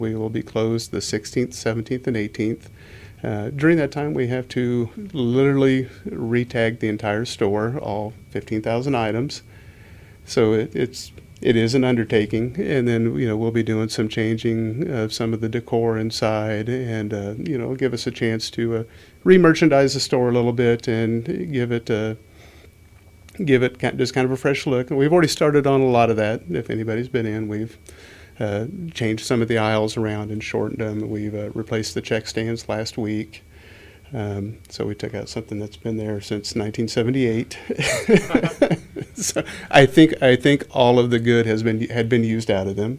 We will be closed the 16th, 17th, and 18th. During that time, we have to literally retag the entire store, all 15,000 items. So it is an undertaking, and then we'll be doing some changing of some of the decor inside, and give us a chance to re-merchandise the store a little bit and give it just kind of a fresh look. And we've already started on a lot of that. If anybody's been in, we've changed some of the aisles around and shortened them. We've replaced the check stands last week. So we took out something that's been there since 1978. So I think all of the good had been used out of them.